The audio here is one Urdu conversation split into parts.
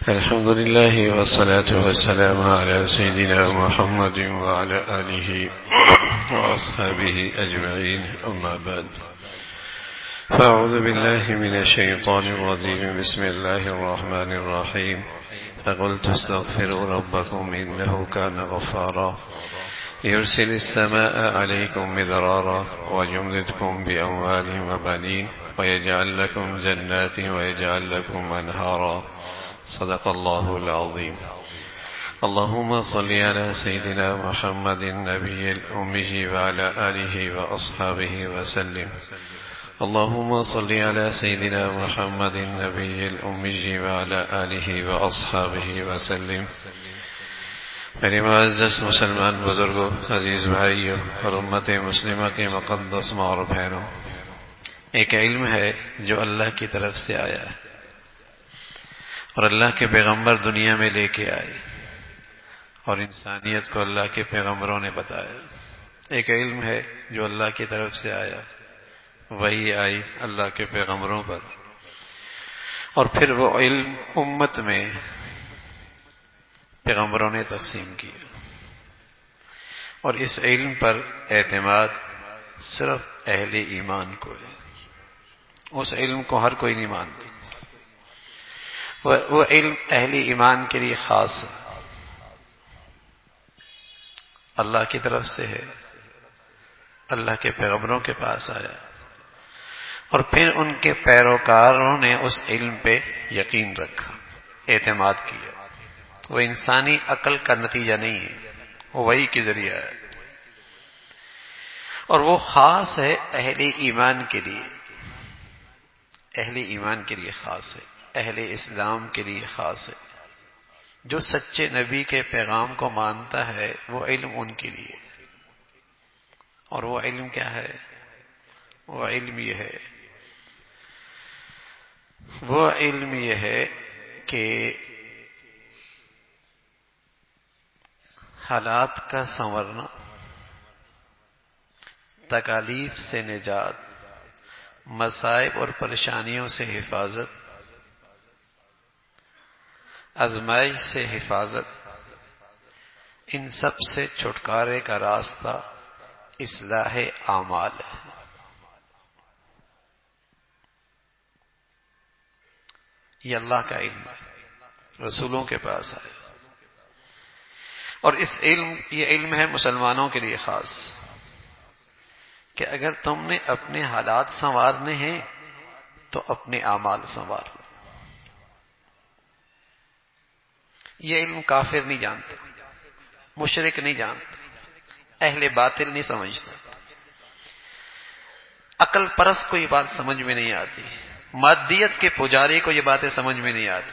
الحمد لله والصلاة والسلام على سيدنا محمد وعلى آله وأصحابه أجمعين، أما بعد، فأعوذ بالله من الشيطان الرجيم. بسم الله الرحمن الرحيم. فقلت استغفروا ربكم إنه كان غفارا يرسل السماء عليكم مدرارا ويمددكم بأموال وبنين ويجعل لكم جنات ويجعل لكم أنهارا. صدق الله العظيم. اللهم صل على سيدنا محمد النبي الأمي وعلى آله وأصحابه وسلم. اللهم صل على سيدنا محمد النبي الأمي وعلى آله وأصحابه وسلم. میرے معزز مسلمان بزرگوں، عزیز بھائیوں اور امت مسلمہ کے مقدس ماں اور بہنوں، ایک علم ہے جو اللہ کی طرف سے آیا ہے اور اللہ کے پیغمبر دنیا میں لے کے آئے اور انسانیت کو اللہ کے پیغمبروں نے بتایا. ایک علم ہے جو اللہ کی طرف سے آیا، وہی آئی اللہ کے پیغمبروں پر، اور پھر وہ علم امت میں پیغمبروں نے تقسیم کیا، اور اس علم پر اعتماد صرف اہل ایمان کو ہے. اس علم کو ہر کوئی نہیں مانتا. وہ علم اہل ایمان کے لیے خاص ہے، اللہ کی طرف سے ہے، اللہ کے پیغمبروں کے پاس آیا، اور پھر ان کے پیروکاروں نے اس علم پہ یقین رکھا، اعتماد کیا. وہ انسانی عقل کا نتیجہ نہیں ہے، وہ وحی کے ذریعہ ہے، اور وہ خاص ہے اہل ایمان کے لیے. اہل ایمان کے لیے خاص ہے، اہل اسلام کے لیے خاص ہے. جو سچے نبی کے پیغام کو مانتا ہے وہ علم ان کے لیے. اور وہ علم کیا ہے؟ وہ علم یہ ہے کہ حالات کا سنورنا، تکالیف سے نجات، مصائب اور پریشانیوں سے حفاظت، آزمائش سے حفاظت، ان سب سے چھٹکارے کا راستہ اصلاح اعمال ہے. یہ اللہ کا علم ہے، رسولوں کے پاس آیا، اور یہ علم ہے مسلمانوں کے لیے خاص، کہ اگر تم نے اپنے حالات سنوارنے ہیں تو اپنے اعمال سنوارو. یہ علم کافر نہیں جانتا، مشرک نہیں جانتا، اہل باطل نہیں سمجھتا، عقل پرست کو یہ بات سمجھ میں نہیں آتی، مادیت کے پجاری کو یہ باتیں سمجھ میں نہیں آتی،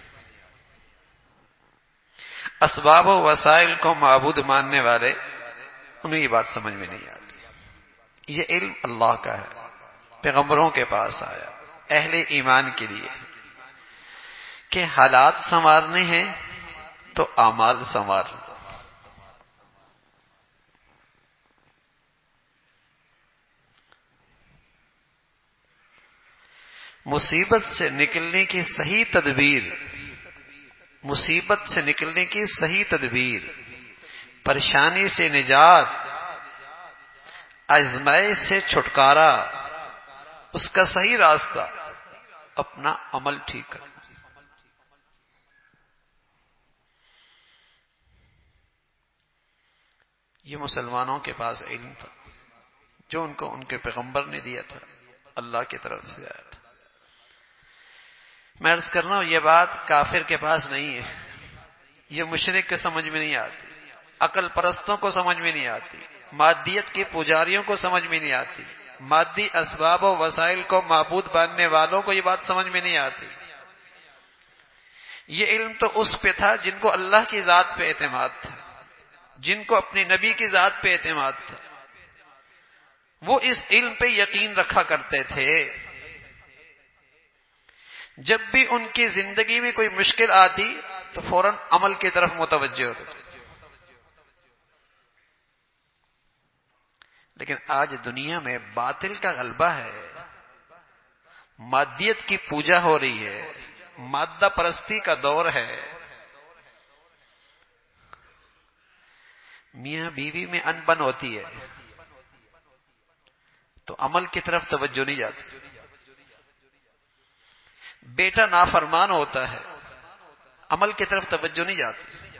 اسباب و وسائل کو معبود ماننے والے، انہیں یہ بات سمجھ میں نہیں آتی. یہ علم اللہ کا ہے، پیغمبروں کے پاس آیا، اہل ایمان کے لیے، کہ حالات سنوارنے ہیں تو اعمال سنوار لو. مصیبت سے نکلنے کی صحیح تدبیر، پریشانی سے نجات، آزمائش سے چھٹکارا، اس کا صحیح راستہ اپنا عمل ٹھیک کرنا. یہ مسلمانوں کے پاس علم تھا جو ان کو ان کے پیغمبر نے دیا تھا، اللہ کی طرف سے آیا تھا. میں عرض کر رہا ہوں یہ بات کافر کے پاس نہیں ہے، یہ مشرک کے سمجھ میں نہیں آتی، عقل پرستوں کو سمجھ میں نہیں آتی، مادیت کے پجاریوں کو سمجھ میں نہیں آتی، مادی اسباب و وسائل کو معبود ماننے والوں کو یہ بات سمجھ میں نہیں آتی. یہ علم تو اس پہ تھا جن کو اللہ کی ذات پہ اعتماد تھا، جن کو اپنے نبی کی ذات پہ اعتماد تھا، وہ اس علم پہ یقین رکھا کرتے تھے. جب بھی ان کی زندگی میں کوئی مشکل آتی تو فوراً عمل کی طرف متوجہ ہوتے تھے. لیکن آج دنیا میں باطل کا غلبہ ہے، مادیت کی پوجا ہو رہی ہے، مادہ پرستی کا دور ہے، میاں بیوی میں انبن ہوتی ہے تو عمل کی طرف توجہ نہیں جاتی، بیٹا نافرمان ہوتا ہے عمل کی طرف توجہ نہیں جاتی،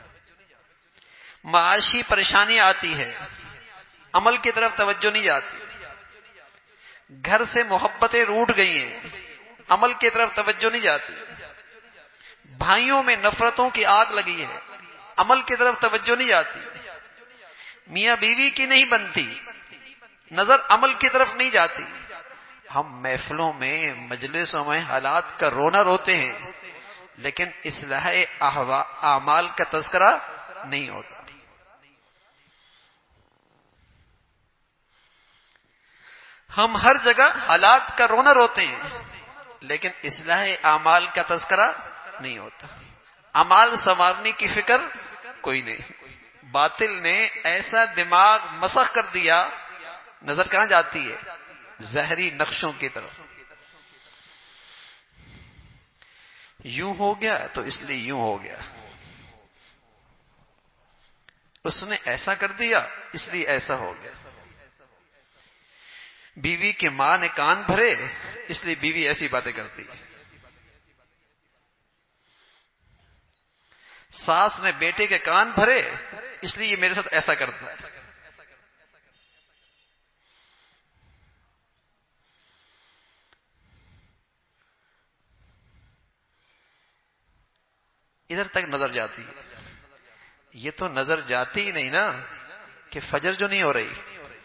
معاشی پریشانی آتی ہے عمل کی طرف توجہ نہیں جاتی، گھر سے محبتیں روٹ گئی ہیں عمل کی طرف توجہ نہیں جاتی، بھائیوں میں نفرتوں کی آگ لگی ہے عمل کی طرف توجہ نہیں جاتی، میاں بیوی کی نہیں بنتی نظر عمل کی طرف نہیں جاتی۔ ہم محفلوں میں مجلسوں میں حالات کا رونا روتے ہیں لیکن اصلاح اعمال کا تذکرہ نہیں ہوتا۔ ہم ہر جگہ حالات کا رونا روتے ہیں لیکن اصلاح اعمال کا تذکرہ نہیں ہوتا، اعمال سنوارنے کی فکر کوئی نہیں۔ باطل نے ایسا دماغ مسخ کر دیا، نظر کہاں جاتی ہے؟ زہری نقشوں کی طرف۔ یوں ہو گیا تو اس لیے یوں ہو گیا، اس نے ایسا کر دیا اس لیے ایسا ہو گیا، بیوی کی ماں نے کان بھرے اس لیے بیوی ایسی باتیں کرتی ہے، ساس نے بیٹے کے کان بھرے اس لیے یہ میرے ساتھ ایسا کرتا ہے۔ ادھر تک نظر جاتی ہے، یہ تو نظر جاتی ہی نہیں نا کہ فجر جو نہیں ہو رہی،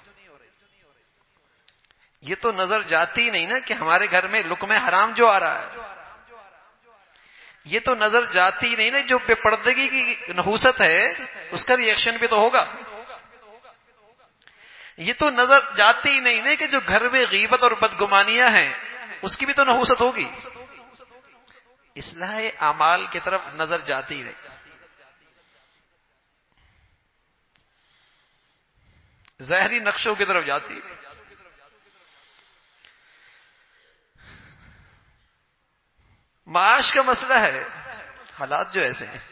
یہ تو نظر جاتی ہی نہیں نا کہ ہمارے گھر میں لقمہ حرام جو آ رہا ہے، یہ تو نظر جاتی ہی نہیں نا جو بے پردگی کی نحوست ہے اس کا ریئیکشن بھی تو ہوگا، یہ تو نظر جاتی ہی نہیں نا کہ جو گھر میں غیبت اور بدگمانیاں ہیں اس کی بھی تو نحوست ہوگی۔ اصلاح اعمال کی طرف نظر جاتی ہی نہیں، ظاہری نقشوں کی طرف جاتی ہے۔ معاش کا مسئلہ ہے، حالات جو ایسے ہیں،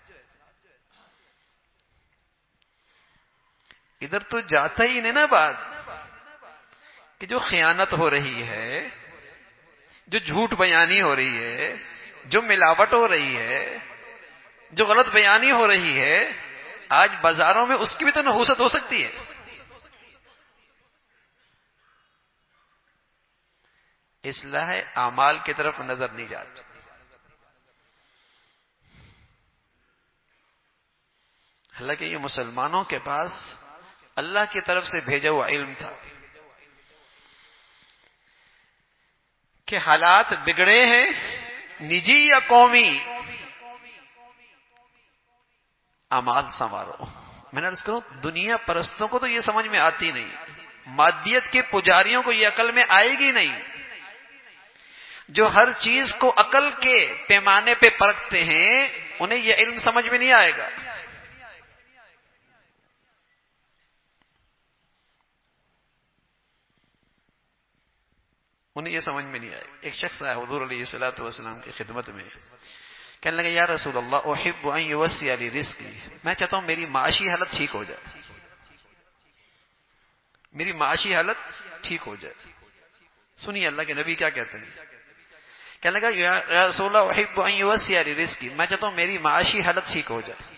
ادھر تو جاتا ہی نہیں نا بات کہ جو خیانت ہو رہی ہے، جو جھوٹ بیانی ہو رہی ہے، جو ملاوٹ ہو رہی ہے، جو غلط بیانی ہو رہی ہے، آج بازاروں میں اس کی بھی تو نحوست ہو سکتی ہے۔ اصلاح اعمال کی طرف نظر نہیں جاتی۔ حالانکہ یہ مسلمانوں کے پاس اللہ کی طرف سے بھیجا ہوا علم تھا کہ حالات بگڑے ہیں نجی یا قومی، اعمال سنوارو۔ میں نے عرض کروں دنیا پرستوں کو تو یہ سمجھ میں آتی نہیں، مادیت کے پجاریوں کو یہ عقل میں آئے گی نہیں، جو ہر چیز کو عقل کے پیمانے پہ پرکھتے ہیں انہیں یہ علم سمجھ میں نہیں آئے گا۔ انہیں یہ سمجھ میں نہیں آئے۔ ایک شخص آیا حضور علیہ الصلوۃ والسلام کی خدمت میں، کہنے لگا یا رسول اللہ احب ان یوسع لی رزقی، میں چاہتا ہوں میری معاشی حالت ٹھیک ہو جائے، میری معاشی حالت ٹھیک ہو جائے۔ سنیے اللہ کے نبی کیا کہتے ہیں، کہنے لگا یا رسول اللہ احب ان یوسع لی رزقی، میں چاہتا ہوں میری معاشی حالت ٹھیک ہو جائے۔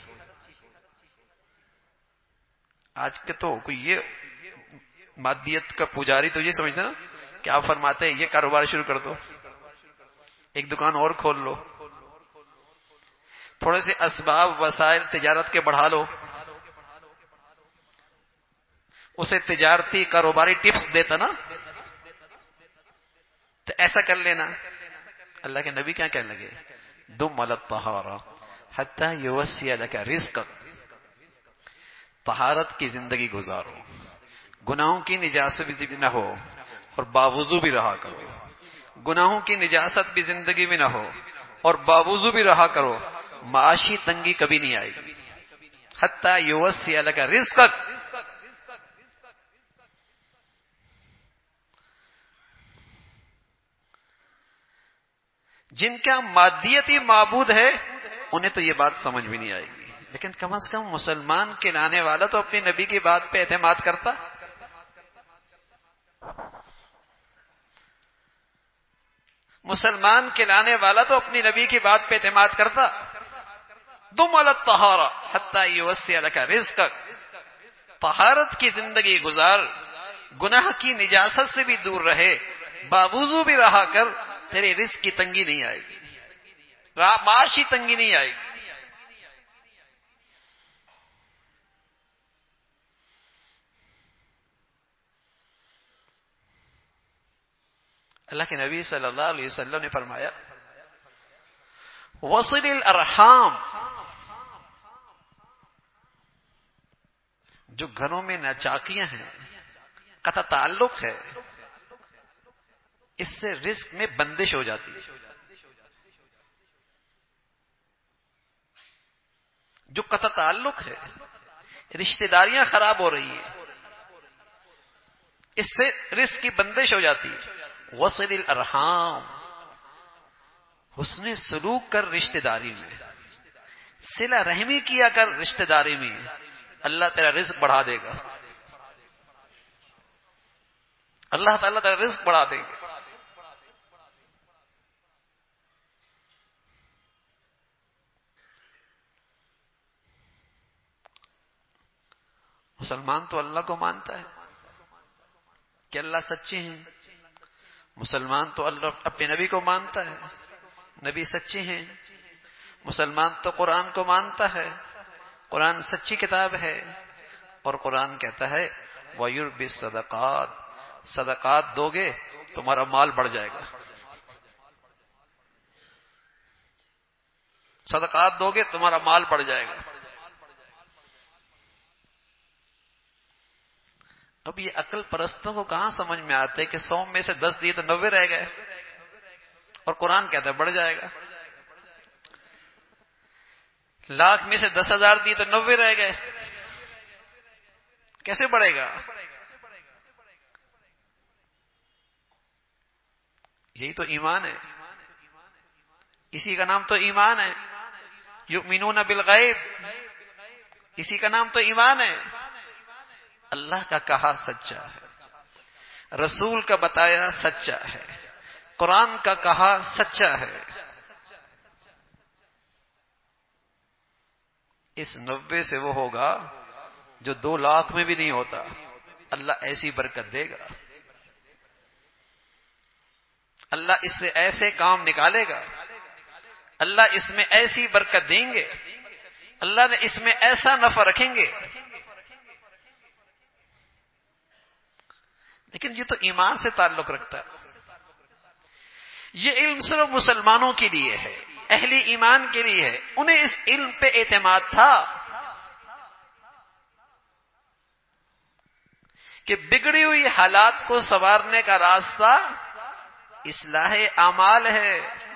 آج کے تو کوئی یہ مادیت کا پجاری تو یہ سمجھتا نا کہ آپ فرماتے ہیں یہ کاروبار شروع کر دو، ایک دکان اور کھول لو، تھوڑے سے اسباب وسائل تجارت کے بڑھا لو، اسے تجارتی کاروباری ٹپس دیتا نا تو ایسا کر لینا۔ اللہ کے نبی کیا کہنے لگے، دم علی الطہارہ حتی یوسع لک رزقک، طہارت کی زندگی گزارو، گناہوں کی نجاست بھی نہ ہو اور باوضو بھی رہا کرو، گناہوں کی نجاست بھی زندگی میں نہ ہو اور باوضو بھی رہا کرو، معاشی تنگی کبھی نہیں آئے گی۔ حتی یوسع لک رزقک، جن کا مادیتی معبود ہے انہیں تو یہ بات سمجھ بھی نہیں آئے گی، لیکن کم از کم مسلمان کہلانے والا تو اپنے نبی کی بات پہ اعتماد کرتا. مسلمان کہلانے والا تو اپنی نبی کی بات پہ اعتماد کرتا. دم علی الطہارہ حتی یوسع لک رزقک، طہارت کی زندگی گزار، گناہ کی نجاست سے بھی دور رہے، باوضو بھی رہا کر، تیرے رزق کی تنگی نہیں آئے گی، معاشی تنگی نہیں آئے گی. اللہ کے نبی صلی اللہ علیہ وسلم نے فرمایا وصل الارحام، جو گھروں میں ناچاکیاں ہیں، قطع تعلق ہے، اس سے رزق میں بندش ہو جاتی ہے. جو قطع تعلق ہے، رشتہ داریاں خراب ہو رہی ہیں، اس سے رزق کی بندش ہو جاتی ہے. وصل الارحام، حسن سلوک کر رشتہ داری میں، صلہ رحمی کیا کر رشتہ داری میں، اللہ تیرا رزق بڑھا دے گا. اللہ تعالیٰ تیرا رزق بڑھا دے گا. مسلمان تو اللہ کو مانتا ہے کہ اللہ سچے ہیں، مسلمان تو اللہ اپنے نبی کو مانتا ہے، نبی سچے ہیں. مسلمان تو قرآن کو مانتا ہے، قرآن سچی کتاب ہے، اور قرآن کہتا ہے وَيُرْبِ الصَّدَقَاتِ، صدقات دو گے تمہارا مال بڑھ جائے گا. صدقات دو گے تمہارا مال بڑھ جائے گا. اب یہ عقل پرستوں کو کہاں سمجھ میں آتا ہے کہ 100 میں سے 10 دیے تو 90 رہ گئے، اور قرآن کہتا ہے بڑھ جائے گا. لاکھ میں سے 10,000 دیے تو 90 رہ گئے، کیسے بڑھے گا؟ یہی تو ایمان ہے، اسی کا نام تو ایمان ہے. یؤمنون بالغیب، اسی کا نام تو ایمان ہے. اللہ کا کہا سچا ہے، رسول کا بتایا سچا ہے، قرآن کا کہا سچا ہے. اس 90 سے وہ ہوگا جو 2 لاکھ میں بھی نہیں ہوتا. اللہ ایسی برکت دے گا، اللہ اس سے ایسے کام نکالے گا، اللہ اس میں ایسی برکت دیں گے، اللہ نے اس میں ایسا نفع رکھیں گے. لیکن یہ تو ایمان سے تعلق رکھتا ہے. یہ علم صرف مسلمانوں کے لیے ہے، اہل ایمان کے لیے ہے. انہیں اس علم پہ اعتماد تھا کہ بگڑی ہوئی حالات کو سنوارنے کا راستہ اصلاح اعمال ہے.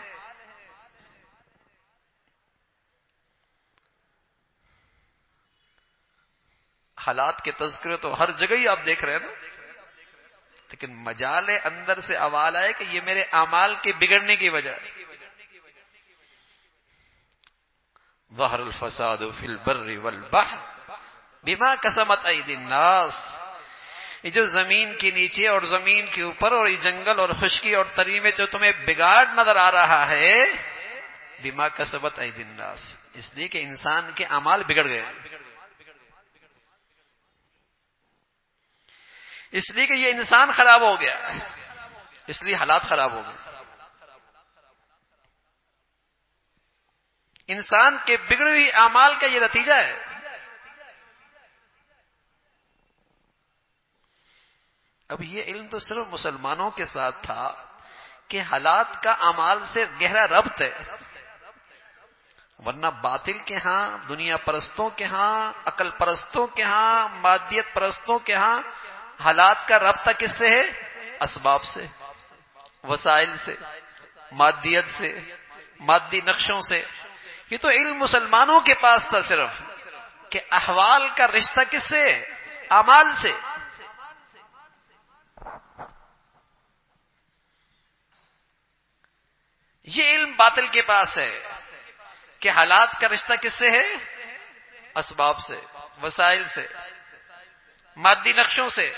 حالات کے تذکرے تو ہر جگہ ہی آپ دیکھ رہے ہیں نا، لیکن مجال اندر سے آواز آئے کہ یہ میرے اعمال کے بگڑنے کی وجہ ہے. ظہر الفساد فی البر والبحر بما کسبت ایدی الناس. یہ جو زمین کے نیچے اور زمین کے اوپر اور یہ جنگل اور خشکی اور تری میں جو تمہیں بگاڑ نظر آ رہا ہے، بما کسبت ایدی الناس، اس لیے کہ انسان کے اعمال بگڑ گئے، اس لیے کہ یہ انسان خراب ہو گیا، اس لیے حالات خراب ہو گئے. انسان کے بگڑے ہوئے اعمال کا یہ نتیجہ ہے. اب یہ علم تو صرف مسلمانوں کے ساتھ تھا کہ حالات کا اعمال سے گہرا ربط ہے، ورنہ باطل کے ہاں، دنیا پرستوں کے ہاں، عقل پرستوں کے ہاں، مادیت پرستوں کے ہاں حالات کا رابطہ کس سے ہے؟ اسباب سے، وسائل سے، مادیت سے، مادی نقشوں سے. یہ تو علم مسلمانوں کے پاس تھا صرف کہ احوال کا رشتہ کس سے؟ اعمال سے. یہ علم باطل کے پاس ہے کہ حالات کا رشتہ کس سے ہے؟ اسباب سے، وسائل سے، مادی نقشوں سے.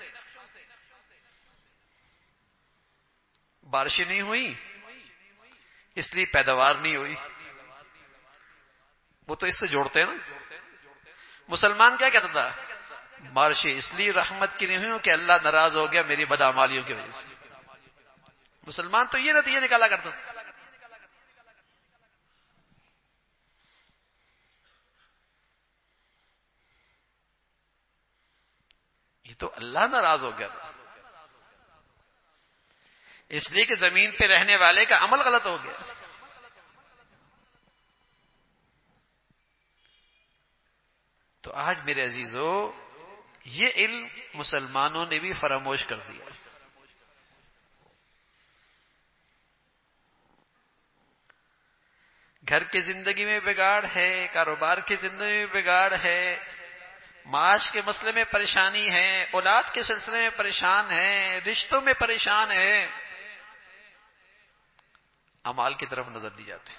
بارشیں نہیں ہوئی اس لیے پیداوار نہیں ہوئی، وہ تو اس سے جوڑتے ہیں نا. مسلمان کیا کہتا تھا؟ بارشیں اس لیے رحمت کی نہیں ہوئی کہ اللہ ناراض ہو گیا میری بدعمالیوں کی وجہ سے. مسلمان تو یہ نتیجہ نکالا کرتا تھا. یہ تو اللہ ناراض ہو گیا تھا اس لیے کہ زمین پہ رہنے والے کا عمل غلط ہو گیا. تو آج میرے عزیزو یہ علم مسلمانوں نے بھی فراموش کر دیا. گھر کی زندگی میں بگاڑ ہے، کاروبار کی زندگی میں بگاڑ ہے، معاش کے مسئلے میں پریشانی ہے، اولاد کے سلسلے میں پریشان ہے، رشتوں میں پریشان ہے، اعمال کی طرف نظر دی جاتی ہے.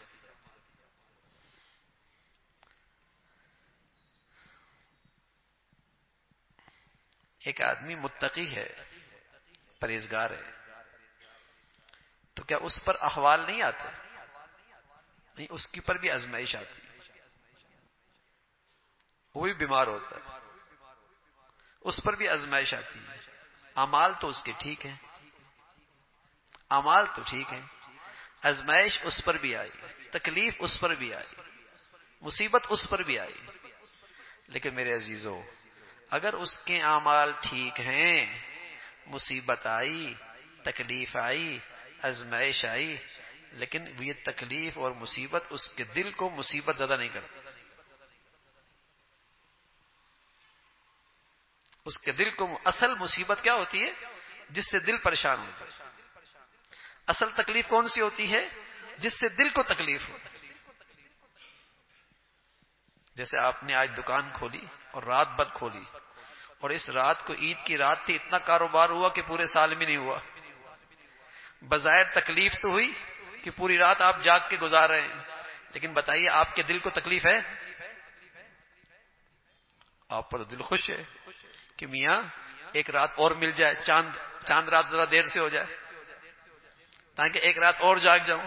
ایک آدمی متقی ہے، پرہیزگار ہے، تو کیا اس پر احوال نہیں آتے؟ نہیں، اس کی پر بھی آزمائش آتی ہے. وہ بھی بیمار ہوتا ہے، اس پر بھی آزمائش آتی ہے. اعمال تو اس کے ٹھیک ہیں، اعمال تو ٹھیک ہیں، آزمائش اس پر بھی آئی، تکلیف اس پر بھی آئی، مصیبت اس پر بھی آئی. لیکن میرے عزیزو اگر اس کے اعمال ٹھیک ہیں، مصیبت آئی، تکلیف آئی، آزمائش آئی، لیکن یہ تکلیف اور مصیبت اس کے دل کو مصیبت زیادہ نہیں کرتی. اس کے دل کو اصل مصیبت کیا ہوتی ہے؟ جس سے دل پریشان ہوتا ہے. اصل تکلیف کون سی ہوتی ہے؟ جس سے دل کو تکلیف ہو. جیسے آپ نے آج دکان کھولی اور رات بھر کھولی، اور اس رات کو عید کی رات تھی، اتنا کاروبار ہوا کہ پورے سال میں نہیں ہوا. بظاہر تکلیف تو ہوئی کہ پوری رات آپ جاگ کے گزار رہے ہیں، لیکن بتائیے آپ کے دل کو تکلیف ہے؟ آپ پر دل خوش ہے کہ میاں ایک رات اور مل جائے، چاند رات ذرا دیر سے ہو جائے تاکہ ایک رات اور جاگ جاؤں.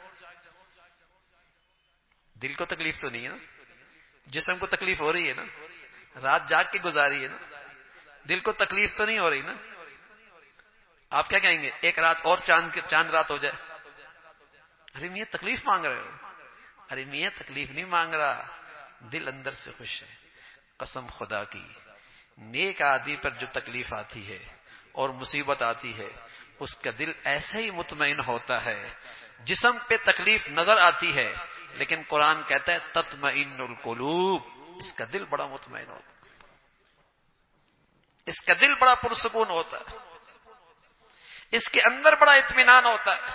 دل کو تکلیف تو نہیں ہے نا، جسم کو تکلیف ہو رہی ہے نا، رات جاگ کے گزاری ہے نا، دل کو تکلیف تو نہیں ہو رہی نا. آپ کیا کہیں گے؟ ایک رات اور چاند رات ہو جائے. ارے میاں تکلیف مانگ رہے ہو. ارے میاں تکلیف نہیں مانگ رہا، دل اندر سے خوش ہے. قسم خدا کی، نیک آدمی پر جو تکلیف آتی ہے اور مصیبت آتی ہے اس کا دل ایسے ہی مطمئن ہوتا ہے. جسم پہ تکلیف نظر آتی ہے لیکن قرآن کہتا ہے تطمئن القلوب، اس کا دل بڑا مطمئن ہوتا ہے، اس کا دل بڑا پرسکون ہوتا ہے، اس کے اندر بڑا اطمینان ہوتا ہے،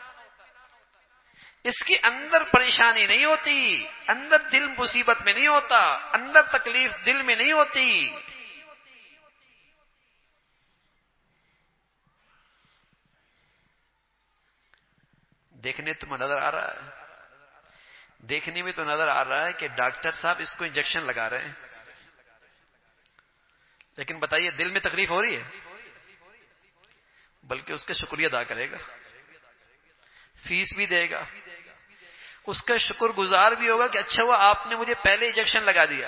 اس کے اندر پریشانی نہیں ہوتی، اندر دل مصیبت میں نہیں ہوتا، اندر تکلیف دل میں نہیں ہوتی. دیکھنے تو نظر آ رہا ہے، دیکھنے میں تو نظر آ رہا ہے کہ ڈاکٹر صاحب اس کو انجیکشن لگا رہے ہیں، لیکن بتائیے دل میں تکلیف ہو رہی ہے؟ بلکہ اس کا شکریہ ادا کرے گا، فیس بھی دے گا، اس کا شکر گزار بھی ہوگا کہ اچھا ہوا آپ نے مجھے پہلے انجیکشن لگا دیا.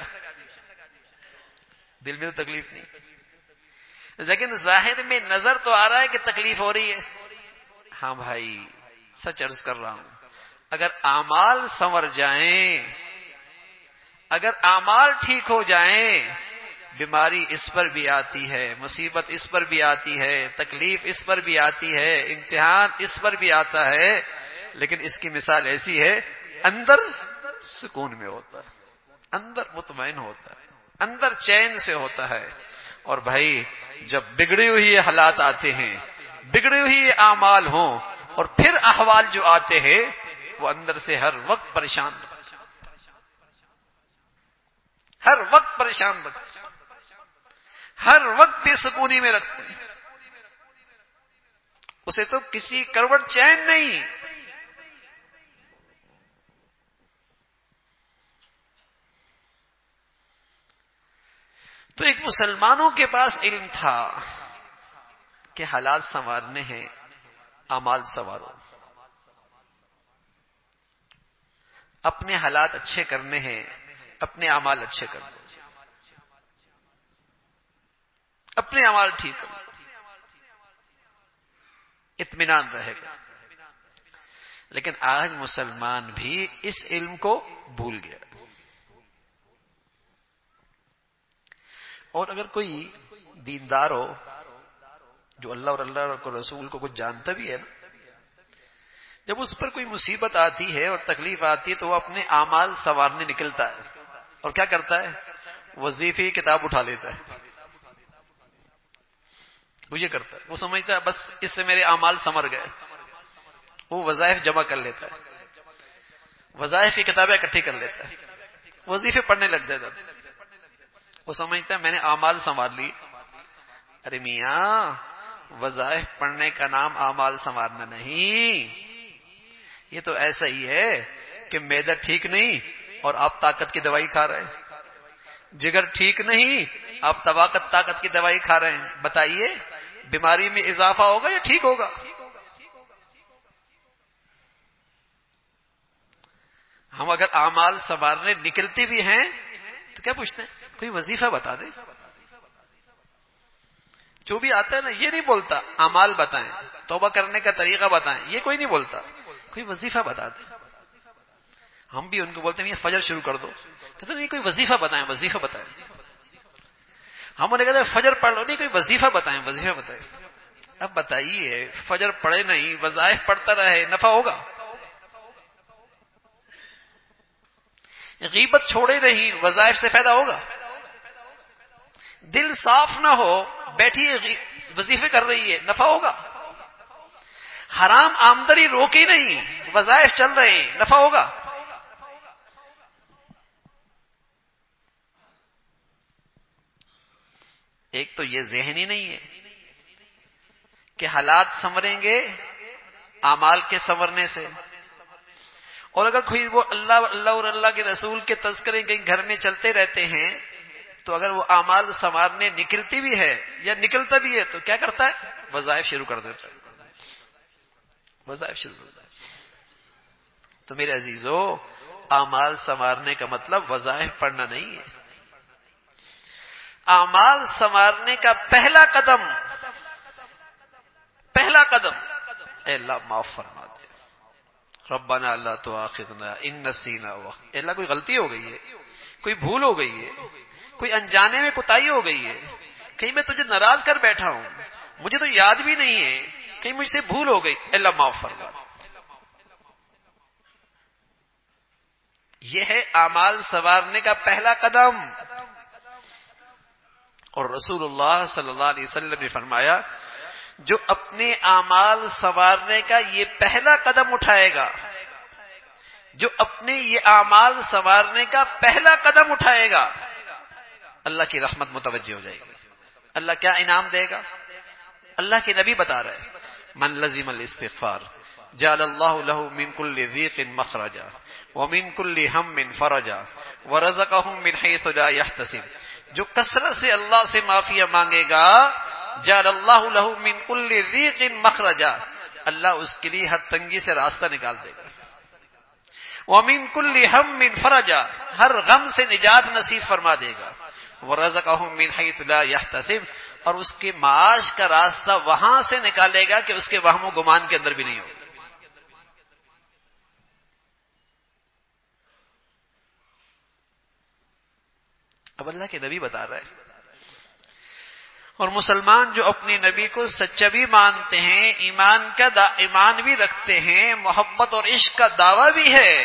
دل میں تو تکلیف نہیں، لیکن ظاہر میں نظر تو آ رہا ہے کہ تکلیف ہو رہی ہے. ہاں بھائی سچ عرض کر رہا ہوں، اگر اعمال سنور جائیں، اگر اعمال ٹھیک ہو جائیں، بیماری اس پر بھی آتی ہے، مصیبت اس پر بھی آتی ہے، تکلیف اس پر بھی آتی ہے، امتحان اس پر بھی آتا ہے، لیکن اس کی مثال ایسی ہے اندر سکون میں ہوتا ہے، اندر مطمئن ہوتا ہے، اندر چین سے ہوتا ہے. اور بھائی جب بگڑی ہوئی حالات آتے ہیں، بگڑی ہوئی اعمال ہوں اور پھر احوال جو آتے ہیں وہ اندر سے ہر وقت پریشان، ہر وقت پریشان رکھتے، ہر وقت بے سکونی میں رکھتے ہیں. اسے تو کسی کروٹ چین نہیں. تو ایک مسلمانوں کے پاس علم تھا کہ حالات سنوارنے ہیں، اعمال سنوارو، اپنے حالات اچھے کرنے ہیں، اپنے اعمال اچھے کر لو، اپنے اعمال ٹھیک کر لو، اطمینان رہے گا۔ لیکن آج مسلمان بھی اس علم کو بھول گیا، اور اگر کوئی دیندار ہو جو اللہ اور اللہ کو رسول کو کچھ جانتا بھی ہے نا، جب اس پر کوئی مصیبت آتی ہے اور تکلیف آتی ہے تو وہ اپنے اعمال سنوارنے نکلتا ہے، اور کیا کرتا ہے؟ وظیفے کی کتاب اٹھا لیتا ہے، وہ یہ کرتا ہے، وہ سمجھتا ہے بس اس سے میرے اعمال سنور گئے، وہ وظائف جمع کر لیتا ہے، وظائف کی کتابیں اکٹھی کر لیتا ہے، وظیفے پڑھنے لگ جاتا ہے، وہ سمجھتا ہے میں نے اعمال سنوار لی۔ ارے میاں، وظائف پڑھنے کا نام اعمال سنوارنا نہیں، یہ تو ایسا ہی ہے کہ معدہ ٹھیک نہیں اور آپ طاقت کی دوائی کھا رہے ہیں، جگر ٹھیک نہیں آپ طاقت کی دوائی کھا رہے ہیں، بتائیے بیماری میں اضافہ ہوگا یا ٹھیک ہوگا؟ ہم اگر اعمال سنوارنے نکلتے بھی ہیں تو کیا پوچھتے ہیں؟ کوئی وظیفہ بتا دے۔ جو بھی آتا ہے نا، یہ نہیں بولتا اعمال بتائیں، توبہ کرنے کا طریقہ بتائیں، یہ کوئی نہیں بولتا، کوئی وظیفہ بتا دے۔ ہم بھی ان کو بولتے ہیں یہ فجر شروع کر دو، کہتے ہیں نہیں کوئی وظیفہ بتائیں، وظیفہ بتائیں۔ ہم انہیں کہتے ہیں فجر پڑھ لو، نہیں کوئی وظیفہ بتائیں، وظیفہ بتائیں۔ اب بتائیے فجر پڑھے نہیں، وظائف پڑھتا رہے، نفع ہوگا؟ غیبت چھوڑے نہیں، وظائف سے فائدہ ہوگا؟ دل صاف نہ ہو، بیٹھیے وظیفے کر رہی ہے، نفع ہوگا؟ حرام آمدنی روکی نہیں، وظائف چل رہے ہیں، نفع ہوگا؟ ایک تو یہ ذہنی نہیں ہے کہ حالات سنوریں گے اعمال کے سنورنے سے، اور اگر کوئی وہ اللہ اور اللہ کے رسول کے تذکرے کہیں گھر میں چلتے رہتے ہیں تو اگر وہ اعمال سنوارنے نکلتی بھی ہے یا نکلتا بھی ہے تو کیا کرتا ہے؟ وظائف شروع کر دیتا ہے، وظائف شروع کر دیتا ہے۔ تو میرے عزیزو، اعمال سنوارنے کا مطلب وظائف پڑھنا نہیں ہے۔ اعمال سنوارنے کا پہلا قدم اے اللہ معاف فرما دے، ربنا اللہ تؤاخذنا ان نسینا، اے اللہ کوئی غلطی ہو گئی ہے، کوئی بھول ہو گئی ہے، کوئی انجانے میں کوتاہی ہو گئی ہے، کہیں میں تجھے ناراض کر بیٹھا ہوں، مجھے تو یاد بھی نہیں ہے، کہیں مجھ سے بھول ہو گئی، اے اللہ معاف فرما دے۔ یہ ہے اعمال سنوارنے کا پہلا قدم۔ اور رسول اللہ صلی اللہ علیہ وسلم نے فرمایا جو اپنے اعمال سنوارنے کا یہ پہلا قدم اٹھائے گا، جو اپنے یہ اعمال سنوارنے کا پہلا قدم اٹھائے گا، اللہ کی رحمت متوجہ ہو جائے گی۔ اللہ کیا انعام دے گا؟ اللہ کے نبی بتا رہے ہیں من لزم الاستغفار جعل اللہ له من كل ضيق مخرجا ومن كل هم فرجا ورزقه من حيث لا يحتسب، جو کثرت سے اللہ سے معافی مانگے گا، جعل اللہ له من كل ضيق مخرجا، اللہ اس کے لیے ہر تنگی سے راستہ نکال دے گا، ومن كل هم فرجا، ہر غم سے نجات نصیب فرما دے گا، ورزقه من حيث لا يحتسب، اور اس کے معاش کا راستہ وہاں سے نکالے گا کہ اس کے وہم و گمان کے اندر بھی نہیں ہوگا۔ اب اللہ کے نبی بتا رہے ہیں، اور مسلمان جو اپنے نبی کو سچا بھی مانتے ہیں، ایمان بھی رکھتے ہیں، محبت اور عشق کا دعویٰ بھی ہے،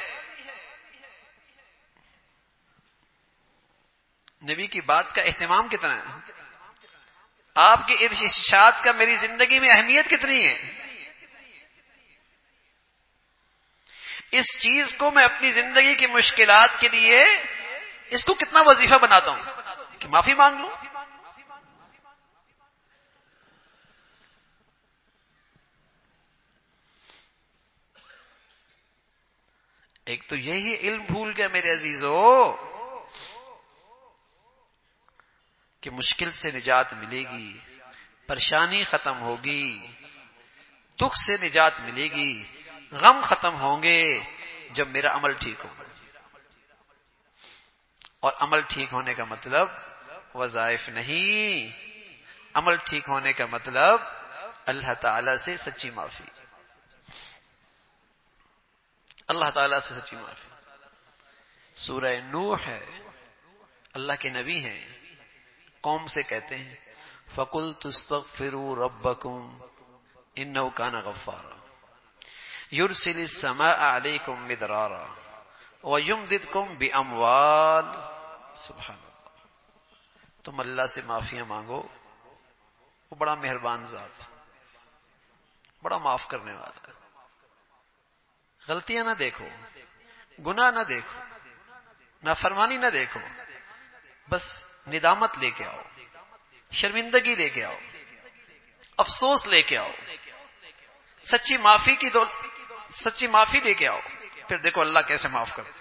نبی کی بات کا اہتمام کتنا ہے، آپ کے ارشاد کا میری زندگی میں اہمیت کتنی ہے، اس چیز کو میں اپنی زندگی کی مشکلات کے لیے اس کو کتنا وظیفہ بناتا ہوں کہ معافی مانگ لوں۔ ایک تو یہی علم بھول گیا میرے عزیزو، کہ مشکل سے نجات ملے گی، پریشانی ختم ہوگی، دکھ سے نجات ملے گی، غم ختم ہوں گے جب میرا عمل ٹھیک ہوگا۔ اور عمل ٹھیک ہونے کا مطلب وظائف نہیں، عمل ٹھیک ہونے کا مطلب اللہ تعالی سے سچی معافی، اللہ تعالی سے سچی معافی۔ سورہ نوح ہے، اللہ کے نبی ہیں، قوم سے کہتے ہیں فَقُلْتُ اسْتَغْفِرُوا رَبَّكُمْ إِنَّهُ كَانَ غَفَّارًا يُرْسِلِ السَّمَاءَ عَلَيْكُمْ مِدْرَارًا وَيُمْدِدْكُمْ بِأَمْوَالٍ۔ سبحان اللہ، تم اللہ سے معافیاں مانگو، وہ بڑا مہربان ذات، بڑا معاف کرنے والا ہے۔ غلطیاں نہ دیکھو، گناہ نہ دیکھو، نافرمانی نہ دیکھو، بس ندامت لے کے آؤ، شرمندگی لے کے آؤ، افسوس لے کے آؤ، سچی معافی لے کے آؤ، پھر دیکھو اللہ کیسے معاف کرتے،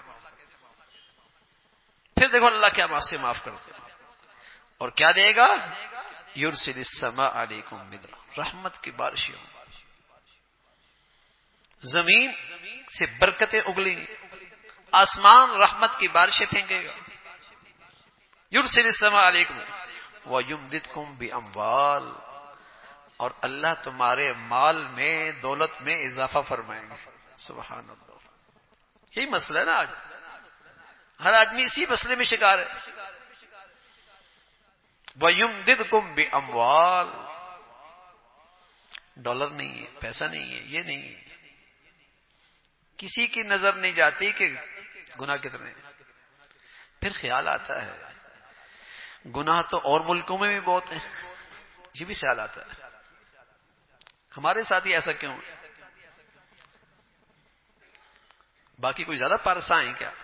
پھر دیکھو اللہ کیا معاف کرتے، اور کیا دے گا؟ یرسل السماء علیکم مدرارا، رحمت کی بارشیں، زمین سے برکتیں اگلیں گی، آسمان رحمت کی بارشیں پھینکے گا۔ یرسل السماء علیکم وَيُمْدِدْكُمْ بِأَمْوَالٍ، اور اللہ تمہارے مال میں، دولت میں اضافہ فرمائیں گے۔ سبحان اللہ، یہی مسئلہ ہے نا آج، ہر آدمی اسی مسئلے میں شکار ہے۔ وَيُمْدِدْكُمْ بِأَمْوَالٍ، ڈالر نہیں ہے، پیسہ نہیں ہے، یہ نہیں ہے، کسی کی نظر نہیں جاتی کہ گناہ کتنے ہیں۔ پھر خیال آتا ہے گناہ تو اور ملکوں میں بھی بہت ہیں، یہ بھی خیال آتا ہے ہمارے ساتھ ہی ایسا کیوں ہے؟ باقی کوئی زیادہ پارسا ہیں کیا؟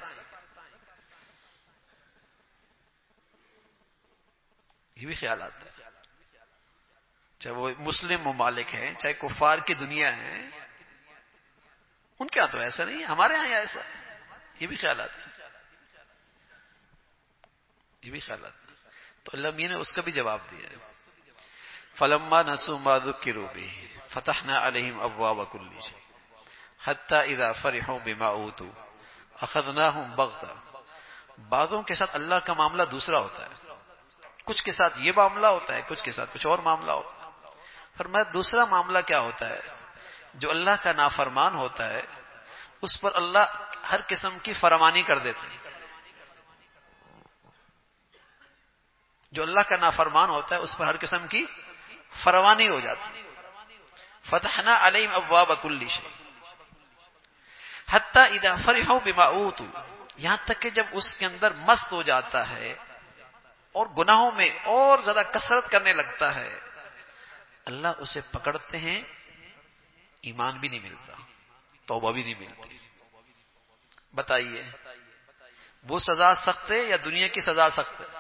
یہ بھی خیال آتا ہے، چاہے وہ مسلم ممالک ہیں، چاہے کفار کی دنیا ہے، ان کے ہاں تو ایسا نہیں ہے، ہمارے ہاں ایسا ہے، یہ بھی خیال آتا ہے، یہ بھی خیال آتا ہے۔ تو اللہ میاں نے اس کا بھی جواب دیا ہے، فَلَمَّا نَسُوا مَا ذُكِّرُوا بِهِ فَتَحْنَا عَلَيْهِمْ أَبْوَابَ كُلِّ شَيْءٍ حَتَّى إِذَا فَرِحُوا بِمَا أُوتُوا أَخَذْنَاهُمْ بَغْتَةً۔ بعضوں کے ساتھ اللہ کا معاملہ دوسرا ہوتا ہے، کچھ کے ساتھ یہ معاملہ ہوتا ہے، کچھ کے ساتھ کچھ اور معاملہ ہوتا ہے۔ فرمایا دوسرا معاملہ کیا ہوتا ہے؟ جو اللہ کا نافرمان ہوتا ہے اس پر اللہ ہر قسم کی فرمانی کر دیتے ہیں۔ جو اللہ کا نافرمان ہوتا ہے اس پر ہر قسم کی فرمانی ہو جاتی ہے۔ فتحنا علیہم ابواب کل شیء حتی اذا فرحوا بما اوتوا، یہاں تک کہ جب اس کے اندر مست ہو جاتا ہے اور گناہوں میں اور زیادہ کثرت کرنے لگتا ہے، اللہ اسے پکڑتے ہیں، ایمان بھی نہیں ملتا، توبہ بھی نہیں ملتی۔ بتائیے وہ سزا سخت ہے یا دنیا کی سزا سخت ہے؟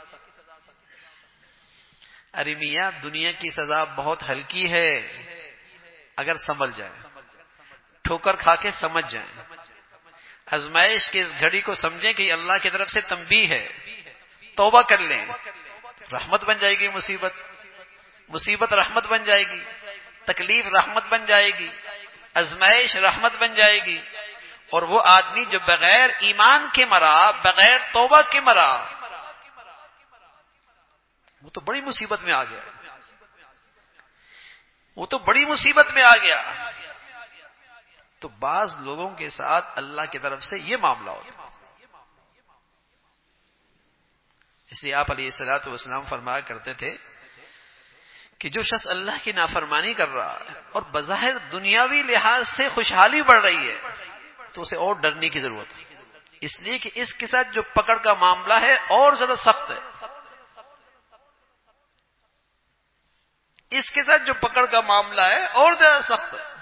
ارے میاں دنیا کی سزا بہت ہلکی ہے اگر سنبھل جائے، ٹھوکر کھا کے سمجھ جائیں، آزمائش کی اس گھڑی کو سمجھیں کہ اللہ کی طرف سے تنبیہ ہے، توبہ کر لیں، رحمت بن جائے گی، مصیبت رحمت بن جائے گی، تکلیف رحمت بن جائے گی، آزمائش رحمت بن جائے گی۔ اور وہ آدمی جو بغیر ایمان کے مرا، بغیر توبہ کے مرا، وہ تو بڑی مصیبت میں آ گیا، وہ تو بڑی مصیبت میں آ گیا۔ تو بعض لوگوں کے ساتھ اللہ کی طرف سے یہ معاملہ ہوتا ہے، اس لیے آپ علیہ الصلوۃ والسلام فرمایا کرتے تھے کہ جو شخص اللہ کی نافرمانی کر رہا ہے اور بظاہر دنیاوی لحاظ سے خوشحالی بڑھ رہی ہے تو اسے اور ڈرنے کی ضرورت ہے، اس لیے کہ اس کے ساتھ جو پکڑ کا معاملہ ہے اور زیادہ سخت ہے، اس کے ساتھ جو پکڑ کا معاملہ ہے اور زیادہ سخت ہے۔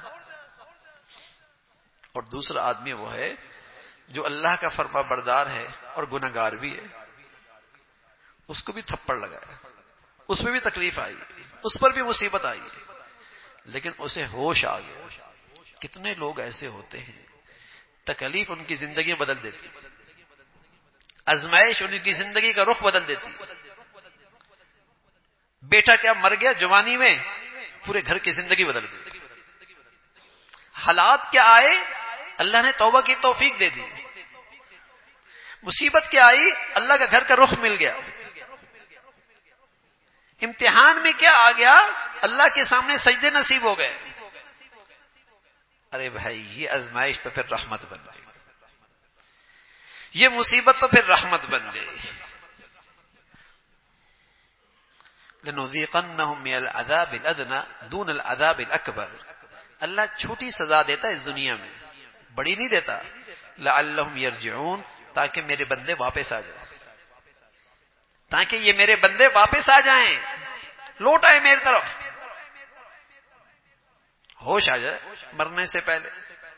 اور دوسرا آدمی وہ ہے جو اللہ کا فرما بردار ہے اور گنہگار بھی ہے، اس کو بھی تھپڑ لگا ہے، اس میں بھی تکلیف آئی، اس پر بھی مصیبت آئی، لیکن اسے ہوش آ گیا۔ کتنے لوگ ایسے ہوتے ہیں تکلیف ان کی زندگی بدل دیتی، آزمائش ان کی زندگی کا رخ بدل دیتی، بیٹا کیا مر گیا جوانی میں، پورے گھر کی زندگی بدل گئی. حالات کیا آئے، اللہ نے توبہ کی توفیق دے دی. مصیبت کیا آئی، اللہ کا گھر کا رخ مل گیا. امتحان میں کیا آ گیا، اللہ کے سامنے سجدے نصیب ہو گئے. ارے بھائی یہ آزمائش تو پھر رحمت بن گئی، یہ مصیبت تو پھر رحمت بن گئی. لنذيقنهم من العذاب الادنى دون العذاب الاكبر. اللہ چھوٹی سزا دیتا ہے اس دنیا میں، بڑی نہیں دیتا. لعلهم يرجعون، تاکہ میرے بندے واپس آ جائیں، تاکہ یہ میرے بندے واپس آ جائیں، لوٹ آئے میری طرف، ہوش آ جائے مرنے سے پہلے.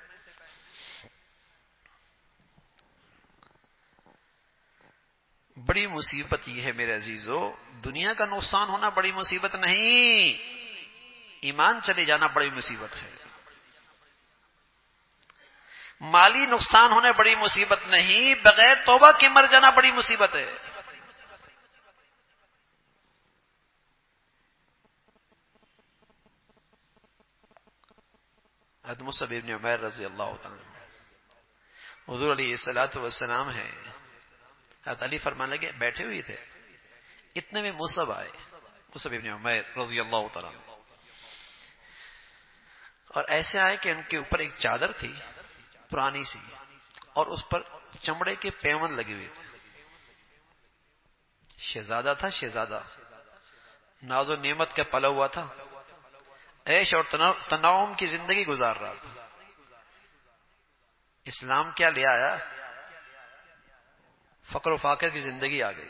بڑی مصیبت یہ ہے میرے عزیزو، دنیا کا نقصان ہونا بڑی مصیبت نہیں، ایمان چلے جانا بڑی مصیبت ہے. مالی نقصان ہونا بڑی مصیبت نہیں، بغیر توبہ کے مر جانا بڑی مصیبت ہے. حضرت مصعب بن عمیر رضی اللہ تعالی عنہ، حضور علیہ الصلوۃ والسلام ہے، حضرت علی فرمانے لگے، بیٹھے ہوئے تھے، اتنے میں مصعب آئے، مصعب بن عمیر رضی اللہ تعالی عنہ، اور ایسے آئے کہ ان کے اوپر ایک چادر تھی پرانی سی، اور اس پر چمڑے کے پیون لگے ہوئے تھے. شہزادہ تھا، شہزادہ ناز و نعمت کا پلا ہوا تھا، عیش اور تنعم کی زندگی گزار رہا تھا. اسلام کیا لے آیا، فقر و فاقر کی زندگی آ گئی.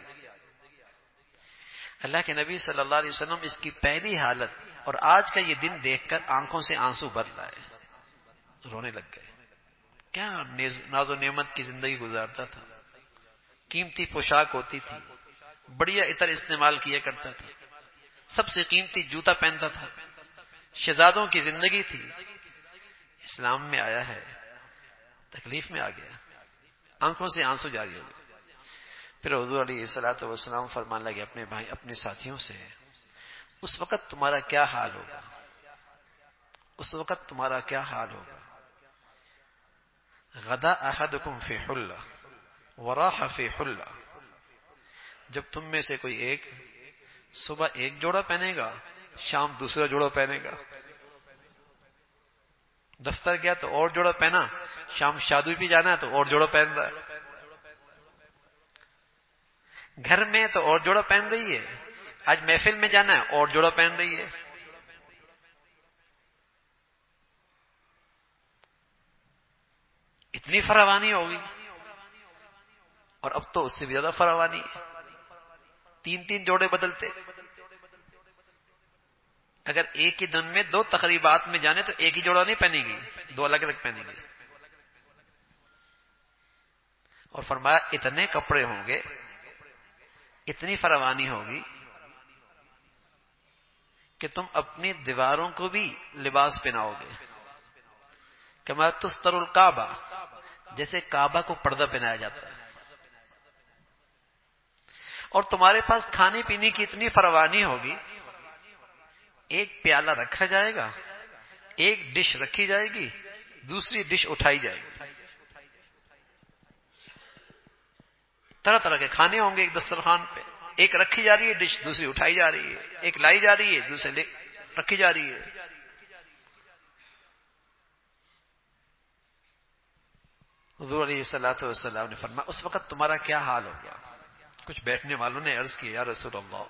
اللہ کے نبی صلی اللہ علیہ وسلم اس کی پہلی حالت اور آج کا یہ دن دیکھ کر آنکھوں سے آنسو بھر لائے، رونے لگ گئے. کیا ناز و نعمت کی زندگی گزارتا تھا، قیمتی پوشاک ہوتی تھی، بڑھیا عطر استعمال کیا کرتا تھا، سب سے قیمتی جوتا پہنتا تھا، شہزادوں کی زندگی تھی. اسلام میں آیا ہے، تکلیف میں آ گیا، آنکھوں سے آنسو جاری ہو گئے. پھر حضور علیہ الصلوۃ والسلام فرمان لگے اپنے بھائی، اپنے ساتھیوں سے، اس وقت تمہارا کیا حال ہوگا، اس وقت تمہارا کیا حال ہوگا. غدا احدکم فی حلہ وراح فی حلہ، جب تم میں سے کوئی ایک صبح ایک جوڑا پہنے گا، شام دوسرا جوڑا پہنے گا. دفتر گیا تو اور جوڑا پہنا، شام شادی بھی جانا ہے تو اور جوڑا پہن رہا ہے. گھر میں تو اور جوڑا پہن رہی ہے، آج محفل میں جانا ہے اور جوڑا پہن رہی ہے. اتنی فراوانی ہوگی، اور اب تو اس سے بھی زیادہ فراوانی، تین تین جوڑے بدلتے. اگر ایک ہی دن میں دو تقریبات میں جانے تو ایک ہی جوڑا نہیں پہنے گی، دو الگ الگ پہنے گی. اور فرمایا اتنے کپڑے ہوں گے، اتنی فراوانی ہوگی کہ تم اپنی دیواروں کو بھی لباس پہناؤ گے. کما تستر الکعبہ، جیسے کعبہ کو پردہ پہنایا جاتا ہے. اور تمہارے پاس کھانے پینے کی اتنی فراوانی ہوگی، ایک پیالہ رکھا جائے گا، ایک ڈش رکھی جائے گی، دوسری ڈش اٹھائی جائے گی. طرح طرح کے کھانے ہوں گے ایک دسترخوان پہ، ایک رکھی جا رہی ہے ڈش، دوسری اٹھائی جا رہی ہے، ایک لائی جا رہی ہے، دوسری رکھی جا رہی ہے. حضور علیہ الصلوۃ والسلام نے فرمایا اس وقت تمہارا کیا حال ہو گیا. کچھ بیٹھنے والوں نے عرض کیا، یا رسول اللہ،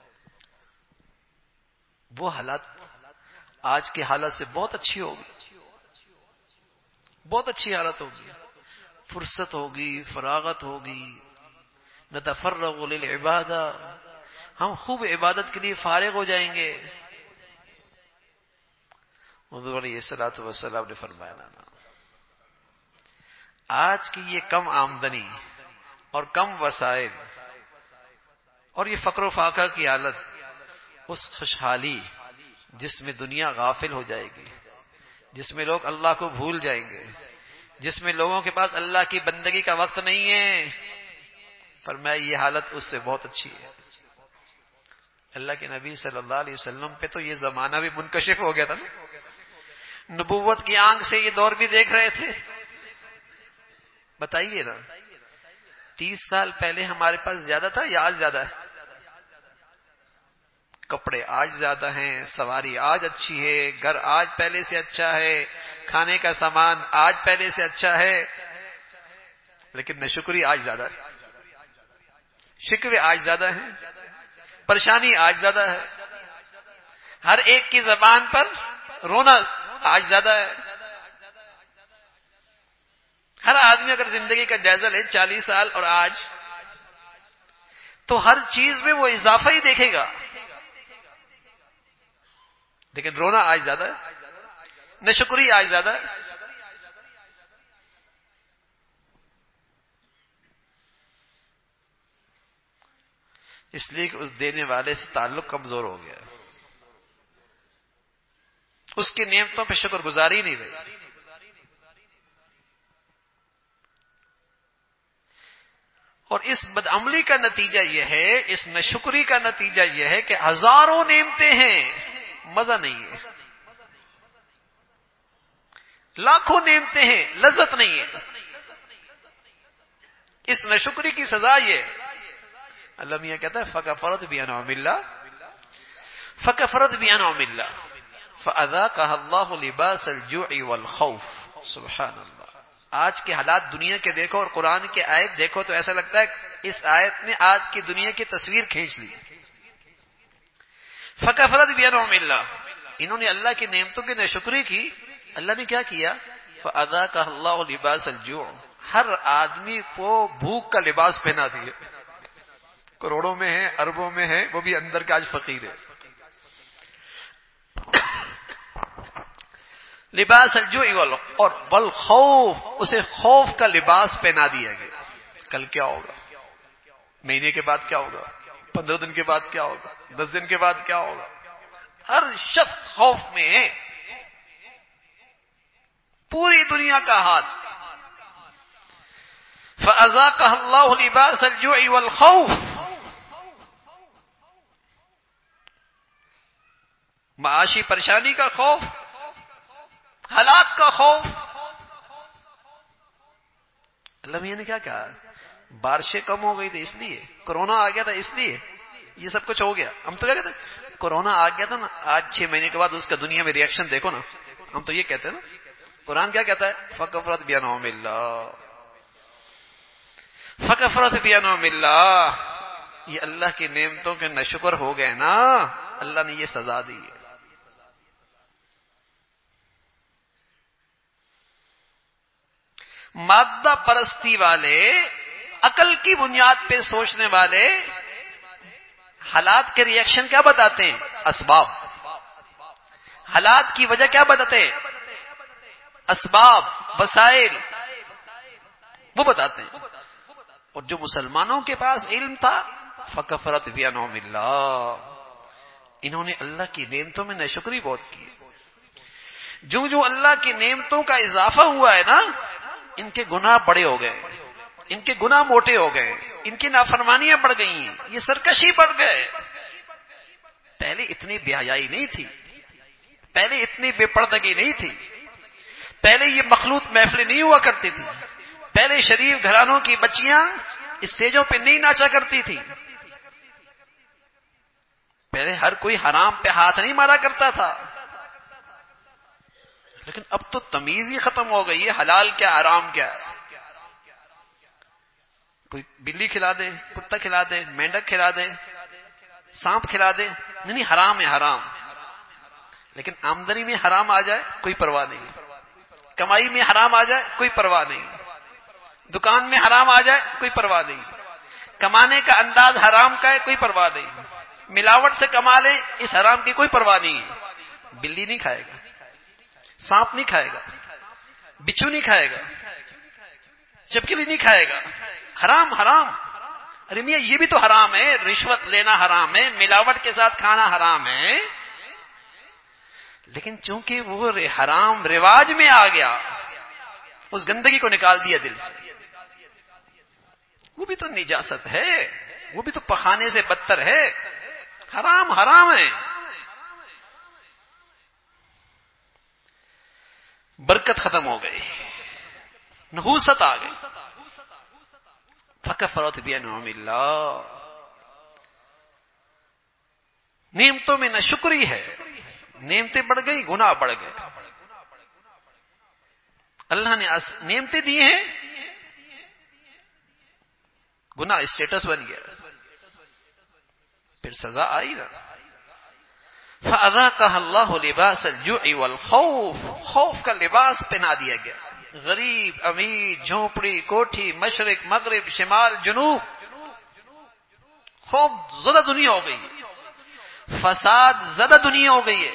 وہ حالات آج کی حالت سے بہت اچھی ہوگی، بہت اچھی حالت ہوگی، فرصت ہوگی، فراغت ہوگی. نتفرغ للعبادہ، ہم خوب عبادت کے لیے فارغ ہو جائیں گے. حضور علیہ الصلوۃ والسلام نے فرمایا نا، آج کی یہ کم آمدنی اور کم وسائل اور یہ فقر و فاقہ کی حالت، اس خوشحالی جس میں دنیا غافل ہو جائے گی، جس میں لوگ اللہ کو بھول جائیں گے، جس میں لوگوں کے پاس اللہ کی بندگی کا وقت نہیں ہے، فرمایا یہ حالت اس سے بہت اچھی ہے. اللہ کے نبی صلی اللہ علیہ وسلم پہ تو یہ زمانہ بھی منکشف ہو گیا تھا نا، نبوت کی آنکھ سے یہ دور بھی دیکھ رہے تھے. بتائیے نا 30 سال پہلے ہمارے پاس زیادہ تھا یا آج زیادہ ہے؟ کپڑے آج زیادہ ہیں، سواری آج اچھی ہے، گھر آج پہلے سے اچھا ہے، کھانے کا سامان آج پہلے سے اچھا ہے، لیکن ناشکری آج زیادہ ہے، شکوے آج زیادہ ہیں، پریشانی آج زیادہ ہے، ہر ایک کی زبان پر رونا آج زیادہ ہے. ہر آدمی اگر زندگی کا جائزہ لے 40 سال اور آج، تو ہر چیز میں وہ اضافہ ہی دیکھے گا، لیکن رونا آج زیادہ ہے، ناشکری آج زیادہ ہے. اس لیے کہ اس دینے والے سے تعلق کمزور ہو گیا، اس کی نعمتوں پہ شکر گزاری نہیں رہی. اور اس بدعملی کا نتیجہ یہ ہے، اس ناشکری کا نتیجہ یہ ہے کہ ہزاروں نعمتیں ہیں، مزہ نہیں ہے، لاکھوں نعمتیں ہیں، لذت نہیں ہے. اس ناشکری کی سزا یہ ہے. اللہ میاں کہتا ہے فکفرت بانعم اللہ، فکفرت بانعم اللہ فاذاقها اللہ لباس الجوع والخوف. سبحان اللہ. آج کے حالات دنیا کے دیکھو اور قرآن کے آیت دیکھو تو ایسا لگتا ہے اس آیت نے آج کی دنیا کی تصویر کھینچ لی. فکفرت بانعم اللہ، انہوں نے اللہ کی نعمتوں کی ناشکری کی. اللہ نے کیا کیا؟ فاذاقها اللہ لباس الجوع، ہر آدمی کو بھوک کا لباس پہنا دیا. کروڑوں میں ہے، اربوں میں ہے، وہ بھی اندر کا آج فقیر ہے. لباس الجوع اور والخوف، اسے خوف کا لباس پہنا دیا گیا. کل کیا ہوگا، مہینے کے بعد کیا ہوگا، 15 دن کے بعد کیا ہوگا، 10 دن کے بعد کیا ہوگا، ہر شخص خوف میں ہے. پوری دنیا کا حال. فَأَذَاقَهَا اللَّهُ لِبَاسَ الْجُوعِ وَالْخَوْفِ، معاشی پریشانی کا خوف، ہلاک کا خوف. اللہ میاں نے کیا کہا؟ بارشیں کم ہو گئی تھی اس لیے، کورونا آ گیا تھا اس لیے یہ سب کچھ ہو گیا. ہم تو کیا کہتے ہیں، کورونا آ گیا تھا نا، آج 6 مہینے کے بعد اس کا دنیا میں ریئیکشن دیکھو نا. ہم تو یہ کہتے ہیں نا. قرآن کیا کہتا ہے؟ فکفرت بانعم اللہ، فکفرت بانعم اللہ. یہ اللہ کی نعمتوں کے ناشکر ہو گئے نا، اللہ نے یہ سزا دی ہے. مادہ پرستی والے، عقل کی بنیاد پہ سوچنے والے حالات کے ریئیکشن کیا بتاتے ہیں؟ اسباب. حالات کی وجہ کیا بتاتے ہیں؟ اسباب، وسائل، وہ بتاتے ہیں. اور جو مسلمانوں کے پاس علم تھا، فکفرت بانعم اللہ، انہوں نے اللہ کی نعمتوں میں ناشکری بہت کی. جو جو اللہ کی نعمتوں کا اضافہ ہوا ہے نا، ان کے گناہ بڑے ہو گئے، ان کے گناہ موٹے ہو گئے، ان کی نافرمانیاں بڑھ گئی ہیں، یہ سرکشی بڑھ گئے. پہلے اتنی بے حیائی نہیں تھی، پہلے اتنی بے پردگی نہیں تھی، پہلے یہ مخلوط محفلیں نہیں ہوا کرتی تھی، پہلے شریف گھرانوں کی بچیاں اسٹیجوں پہ نہیں ناچا کرتی تھی، پہلے ہر کوئی حرام پہ ہاتھ نہیں مارا کرتا تھا. لیکن اب تو تمیز ہی ختم ہو گئی ہے، حلال کیا حرام کیا. کوئی بلی کھلا دے، کتا کھلا دے، مینڈک کھلا دے، سانپ کھلا دے، نہیں حرام ہے حرام. لیکن آمدنی میں حرام آ جائے کوئی پرواہ نہیں، کمائی میں حرام آ جائے کوئی پرواہ نہیں، دکان میں حرام آ جائے کوئی پرواہ نہیں، کمانے کا انداز حرام کا ہے کوئی پرواہ نہیں، ملاوٹ سے کما لے اس حرام کی کوئی پرواہ نہیں ہے. بلی نہیں کھائے گا، سانپ نہیں کھائے گا، بچھو نہیں کھائے گا، چپکلی نہیں کھائے گا. حرام حرام. ارے میاں یہ بھی تو حرام ہے، رشوت لینا حرام ہے، ملاوٹ کے ساتھ کھانا حرام ہے. لیکن چونکہ وہ حرام رواج میں آ گیا، اس گندگی کو نکال دیا دل سے. وہ بھی تو نجاست ہے، وہ بھی تو پخانے سے بدتر ہے. حرام حرام ہے. برکت ختم ہو گئی، نحوست آ گئی. فکفرت بانعم اللہ، نعمتوں میں نہ شکری ہے، نعمتیں بڑھ گئی، گناہ بڑھ گئے. اللہ نے نعمتیں دی ہیں، گناہ اسٹیٹس بن گیا، پھر سزا آئی نا. فَأَذَاقَهَا اللَّهُ لِبَاسَ الْجُوعِ وَالْخَوْفِ، خوف کا لباس پہنا دیا گیا. غریب امیر، جھونپڑی کوٹھی، مشرق مغرب شمال جنوب، خوف زدہ دنیا ہو گئی ہے، فساد زدہ دنیا ہو گئی ہے.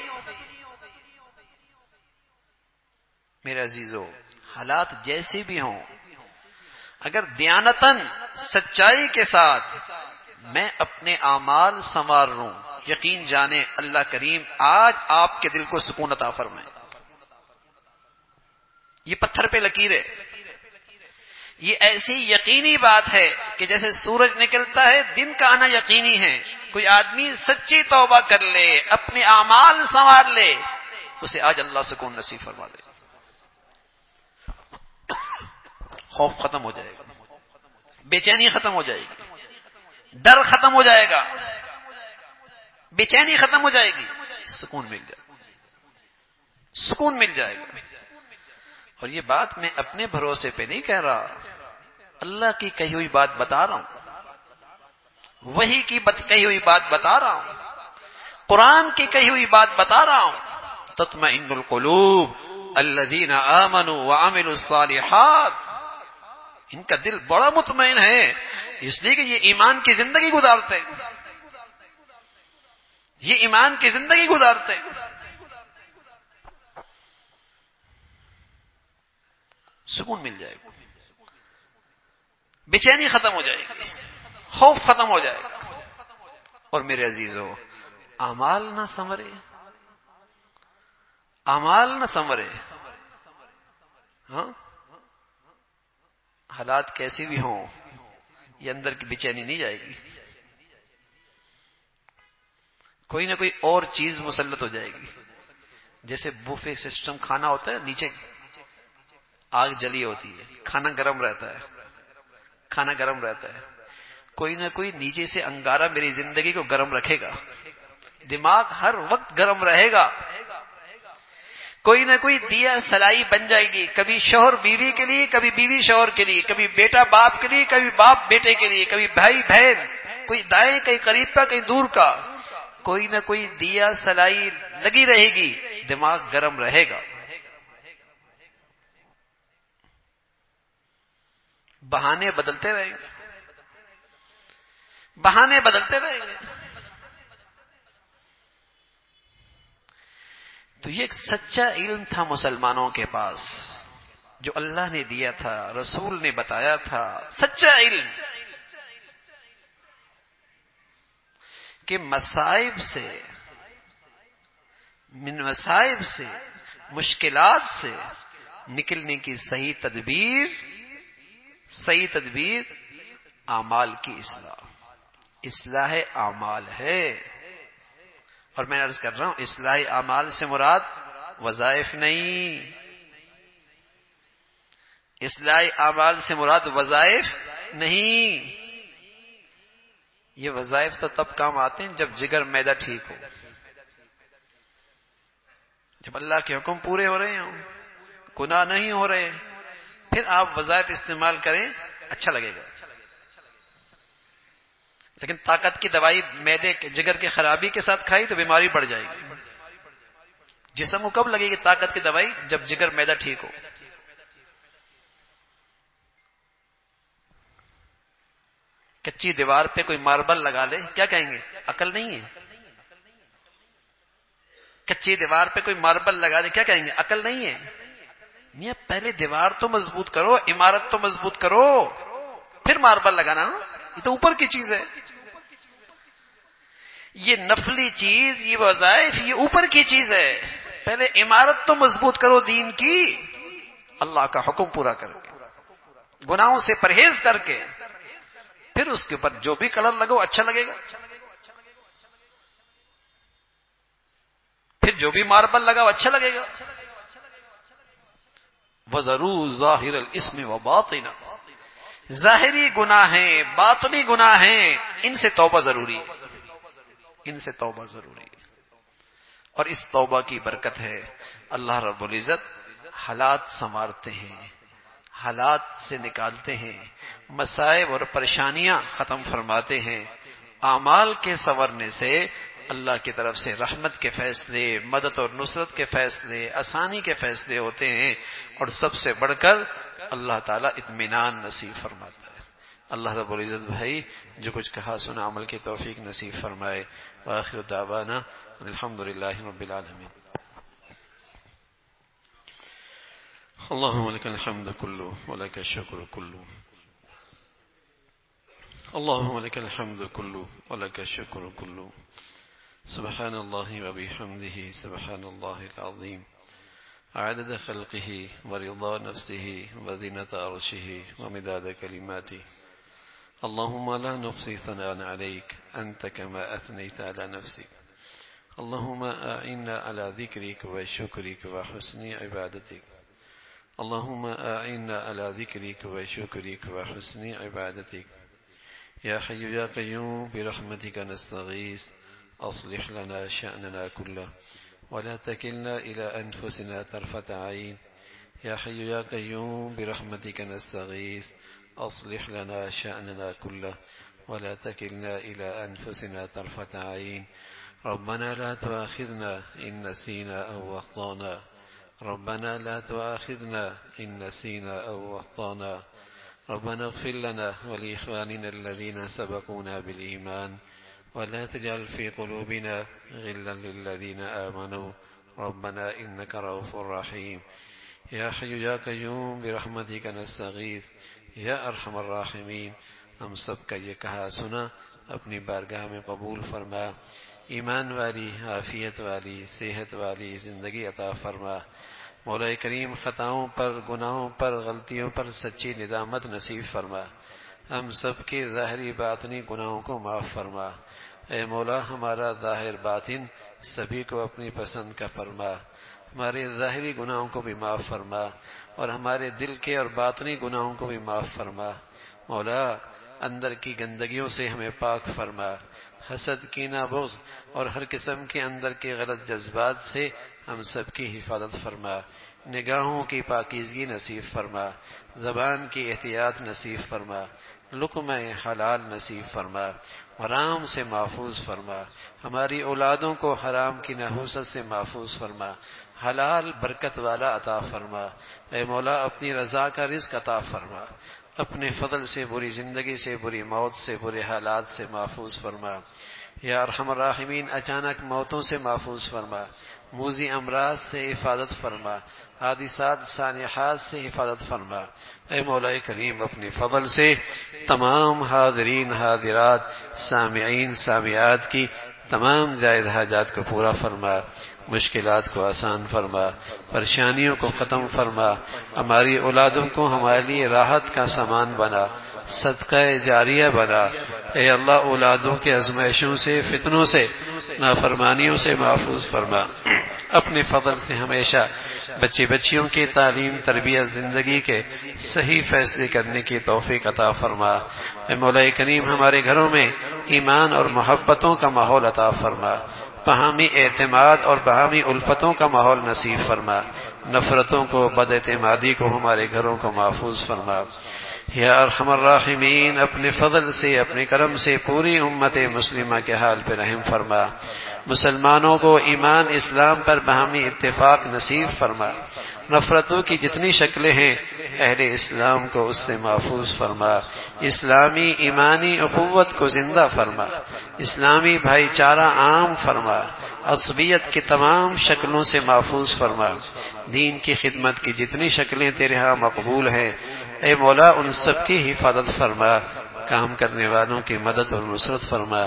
میرے عزیزو، حالات جیسے بھی ہوں، اگر دیانتاً سچائی کے ساتھ میں اپنے اعمال سنوار لوں، یقین جانے اللہ کریم آج آپ کے دل کو سکون عطا فرمائے. یہ پتھر پہ لکیر ہے، یہ ایسی یقینی بات ہے کہ جیسے سورج نکلتا ہے دن کا آنا یقینی ہے. کوئی آدمی سچی توبہ کر لے، اپنے اعمال سنوار لے، اسے آج اللہ سکون نصیب فرما دے. خوف ختم ہو جائے گا، بے چینی ختم ہو جائے گی، ڈر ختم ہو جائے گا، بے چینی ختم ہو جائے گی، سکون مل جائے گا، سکون مل جائے گا. اور یہ بات میں اپنے بھروسے پہ نہیں کہہ رہا، اللہ کی کہی ہوئی بات بتا رہا ہوں، وحی کی کہی ہوئی بات بتا رہا ہوں، قرآن کی کہی ہوئی بات بتا رہا ہوں. تطمئن القلوب الذین آمنوا وعملوا الصالحات، ان کا دل بڑا مطمئن ہے، اس لیے کہ یہ ایمان کی زندگی گزارتے، یہ ایمان کی زندگی گزارتے. سکون مل جائے گا، بے چینی ختم ہو جائے گی، خوف ختم ہو جائے گا. اور میرے عزیزو، اعمال نہ سنورے، اعمال نہ سنورے، ہاں حالات کیسی بھی ہوں، یہ اندر کی بے چینی نہیں جائے گی. کوئی نہ کوئی اور چیز مسلط ہو جائے گی. جیسے بوفے سسٹم کھانا ہوتا ہے، نیچے آگ جلی ہوتی ہے، کھانا گرم رہتا ہے، کھانا گرم رہتا ہے. کوئی نہ کوئی نیچے سے انگارہ میری زندگی کو گرم رکھے گا، دماغ ہر وقت گرم رہے گا. کوئی نہ کوئی دیا سلائی بن جائے گی، کبھی شوہر بیوی کے لیے، کبھی بیوی شوہر کے لیے، کبھی بیٹا باپ کے لیے، کبھی باپ بیٹے کے لیے، کبھی بھائی بہن، کوئی دائیں کہیں قریب کا کہیں دور کا، کوئی نہ کوئی دیا سلائی لگی رہے گی، دماغ گرم رہے گا. بہانے بدلتے رہیں گے، بہانے بدلتے رہیں گے. تو یہ ایک سچا علم تھا مسلمانوں کے پاس، جو اللہ نے دیا تھا، رسول نے بتایا تھا. سچا علم کہ مصائب سے، من مصائب سے، مشکلات سے نکلنے کی صحیح تدبیر اعمال کی اصلاح اعمال ہے. اور میں عرض کر رہا ہوں، اصلاح اعمال سے مراد وظائف نہیں، اصلاح اعمال سے مراد وظائف نہیں. یہ وظائف تو تب کام آتے ہیں جب جگر معدہ ٹھیک ہو، جب اللہ کے حکم پورے ہو رہے ہوں، گناہ نہیں ہو رہے، پھر آپ وظائف استعمال کریں، اچھا لگے گا. لیکن طاقت کی دوائی معدے جگر کی خرابی کے ساتھ کھائی تو بیماری بڑھ جائے گی. جسم کو کب لگے گی طاقت کی دوائی؟ جب جگر معدہ ٹھیک ہو. کچی دیوار پہ کوئی ماربل لگا لے، کیا کہیں گے؟ عقل نہیں ہے. کچی دیوار پہ کوئی ماربل لگا دے، کیا کہیں گے؟ عقل نہیں ہے. میاں پہلے دیوار تو مضبوط کرو، عمارت تو مضبوط کرو، پھر ماربل لگانا نا. یہ تو اوپر کی چیز ہے، یہ نفلی چیز، یہ وظائف، یہ اوپر کی چیز ہے. پہلے عمارت تو مضبوط کرو دین کی، اللہ کا حکم پورا کر کے، گناہوں سے پرہیز کر کے، پھر اس کے اوپر جو بھی کلر لگو اچھا لگے گا. پھر جو بھی ماربل لگا وہ اچھا لگے گا. وَذَرُوا ظَاهِرَ الْإِثْمِ وَبَاطِنَهُ، ظاہری گناہ ہیں، باطنی گناہ ہیں، ان سے توبہ ضروری ہے، ان سے توبہ ضروری ہے. اور اس توبہ کی برکت ہے اللہ رب العزت حالات سنوارتے ہیں، حالات سے نکالتے ہیں، مصائب اور پریشانیاں ختم فرماتے ہیں. اعمال کے سنورنے سے اللہ کی طرف سے رحمت کے فیصلے، مدد اور نصرت کے فیصلے، آسانی کے فیصلے ہوتے ہیں، اور سب سے بڑھ کر اللہ تعالیٰ اطمینان نصیب فرماتا ہے. اللہ رب العزت بھائی جو کچھ کہا سنا عمل کی توفیق نصیب فرمائے. وآخر دعوانا الحمدللہ رب العالمین. اللهم لك الحمد كله ولك الشكر كله، اللهم لك الحمد كله ولك الشكر كله. سبحان الله وبحمده سبحان الله العظيم، عدد خلقه ورضا نفسه وزنة عرشه ومداد كلماته. اللهم لا نحصي ثناء عليك أنت كما أثنيت على نفسك. اللهم أعنا على ذكرك وشكرك وحسن عبادتك. اللهم أعنا على ذكرك وشكرك وحسن عبادتك. يا حي يا قيوم برحمتك نستغيث، أصلح لنا شأننا كله ولا تكلنا إلى أنفسنا طرفة عين. يا حي يا قيوم برحمتك نستغيث، أصلح لنا شأننا كله ولا تكلنا إلى أنفسنا طرفة عين. ربنا لا تؤاخذنا إن نسينا أو أخطأنا، ربنا لا تؤاخذنا إن نسينا أو أخطأنا. ربنا اغفر لنا ولإخواننا الذين سبقونا بالإيمان ولا تجعل في قلوبنا غلا للذين آمنوا ربنا إنك رؤوف رحيم. يا حي يا قيوم برحمتك نستغيث یا ارحم الراحمین. ہم سب کا یہ کہا سنا اپنی بارگاہ میں قبول فرما. ایمان والی، عافیت والی، صحت والی زندگی عطا فرما. مولا کریم خطاؤں پر، گناہوں پر، غلطیوں پر سچی ندامت نصیب فرما. ہم سب کے ظاہری باطنی گناہوں کو معاف فرما. اے مولا ہمارا ظاہر باطن سبھی کو اپنی پسند کا فرما. ہمارے ظاہری گناہوں کو بھی معاف فرما اور ہمارے دل کے اور باطنی گناہوں کو بھی معاف فرما. مولا اندر کی گندگیوں سے ہمیں پاک فرما. حسد، کینہ، بغض اور ہر قسم کے اندر کے غلط جذبات سے ہم سب کی حفاظت فرما. نگاہوں کی پاکیزگی نصیب فرما. زبان کی احتیاط نصیب فرما. لقمہ حلال نصیب فرما. حرام سے محفوظ فرما. ہماری اولادوں کو حرام کی نحوست سے محفوظ فرما. حلال برکت والا عطا فرما. اے مولا اپنی رضا کا رزق عطا فرما. اپنے فضل سے بری زندگی سے، بری موت سے، برے حالات سے محفوظ فرما. یا ارحم الراحمین اچانک موتوں سے محفوظ فرما. موذی امراض سے حفاظت فرما. حادثات سانحات سے حفاظت فرما. اے مولا کریم اپنی فضل سے تمام حاضرین حاضرات، سامعین سامعات کی تمام زائد حاجات کو پورا فرما. مشکلات کو آسان فرما. پریشانیوں کو ختم فرما. ہماری اولادوں کو ہمارے لیے راحت کا سامان بنا، صدقہ جاریہ بنا. اے اللہ اولادوں کے آزمائشوں سے، فتنوں سے، نافرمانیوں سے محفوظ فرما. اپنے فضل سے ہمیشہ بچے بچیوں کی تعلیم، تربیت، زندگی کے صحیح فیصلے کرنے کی توفیق عطا فرما. اے مولا کریم ہمارے گھروں میں ایمان اور محبتوں کا ماحول عطا فرما. باہمی اعتماد اور باہمی الفتوں کا ماحول نصیب فرما. نفرتوں کو، بد اعتمادی کو ہمارے گھروں کو محفوظ فرما. یا ارحم الراحمین اپنے فضل سے، اپنے کرم سے پوری امت مسلمہ کے حال پہ رحم فرما. مسلمانوں کو ایمان اسلام پر باہمی اتفاق نصیب فرما. نفرتوں کی جتنی شکلیں ہیں اہل اسلام کو اس سے محفوظ فرما. اسلامی ایمانی اخوت کو زندہ فرما. اسلامی بھائی چارہ عام فرما. عصبیت کی تمام شکلوں سے محفوظ فرما. دین کی خدمت کی جتنی شکلیں تیرے ہاں مقبول ہیں اے مولا ان سب کی حفاظت فرما. کام کرنے والوں کی مدد اور نصرت فرما.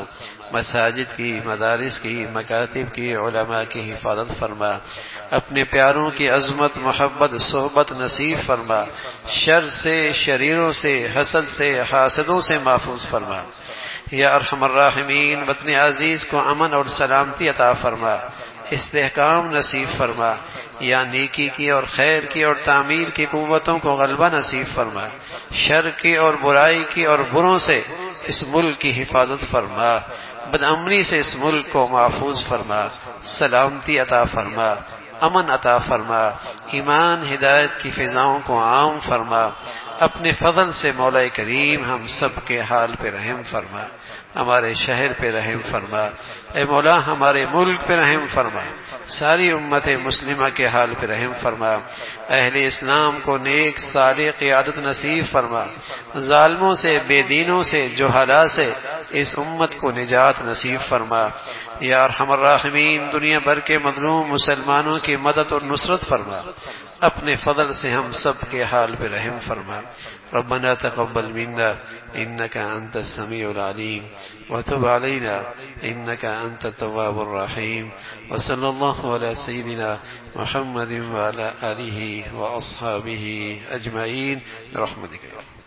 مساجد کی، مدارس کی، مکاتب کی، علماء کی حفاظت فرما. اپنے پیاروں کی عظمت، محبت، صحبت نصیب فرما. شر سے، شریروں سے، حسد سے، حاسدوں سے محفوظ فرما. یا ارحم الراحمین وطن عزیز کو امن اور سلامتی عطا فرما. استحکام نصیب فرما، یا نیکی کی اور خیر کی اور تعمیر کی قوتوں کو غلبہ نصیب فرما، شر کی اور برائی کی اور بروں سے اس ملک کی حفاظت فرما، بدامنی سے اس ملک کو محفوظ فرما، سلامتی عطا فرما، امن عطا فرما، ایمان ہدایت کی فضاؤں کو عام فرما، اپنے فضل سے مولا کریم ہم سب کے حال پہ رحم فرما، ہمارے شہر پہ رحم فرما، اے مولا ہمارے ملک پہ رحم فرما، ساری امت مسلمہ کے حال پہ رحم فرما، اہل اسلام کو نیک صالح قیادت نصیب فرما، ظالموں سے، بے دینوں سے، جہالا سے اس امت کو نجات نصیب فرما، یا ارحم الراحمین دنیا بھر کے مظلوم مسلمانوں کی مدد اور نصرت فرما، اپنے فضل سے ہم سب کے حال پہ رحم فرما، ربنا تقبل منا انك انت السميع العليم وتب علينا انك انت التواب الرحيم، وصلى الله على سيدنا محمد وعلى آله واصحابه اجمعين برحمتك.